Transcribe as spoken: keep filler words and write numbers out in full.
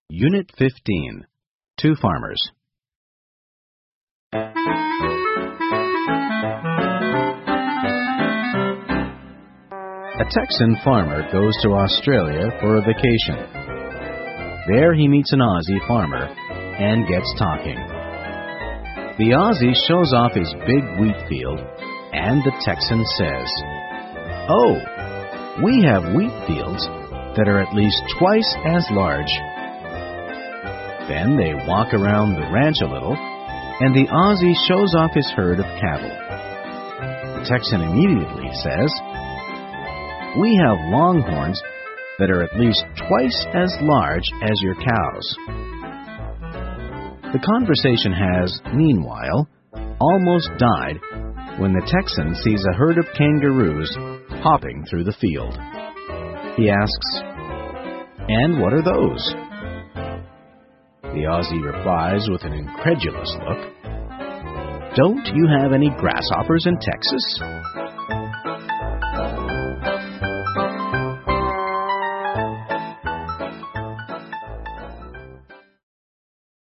Unit fifteen. Two Farmers. A Texan farmer goes to Australia for a vacation. There he meets an Aussie farmer and gets talking. The Aussie shows off his big wheat field, and the Texan says, "Oh, we have wheat fields that are at least twice as large." Then they walk around the ranch a little, and the Aussie shows off his herd of cattle. The Texan immediately says, "We have longhorns that are at least twice as large as your cows." The conversation has, meanwhile, almost died when the Texan sees a herd of kangaroos hopping through the field. He asks, "And what are those?" The Aussie replies with an incredulous look, "Don't you have any grasshoppers in Texas?"